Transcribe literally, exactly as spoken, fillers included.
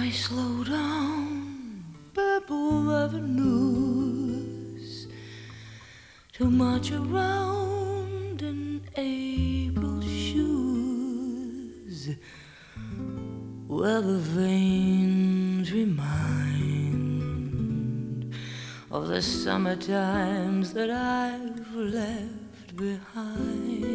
I slow down purple avenues to march around in April shoes, where the veins remind of the summer times that I've left behind.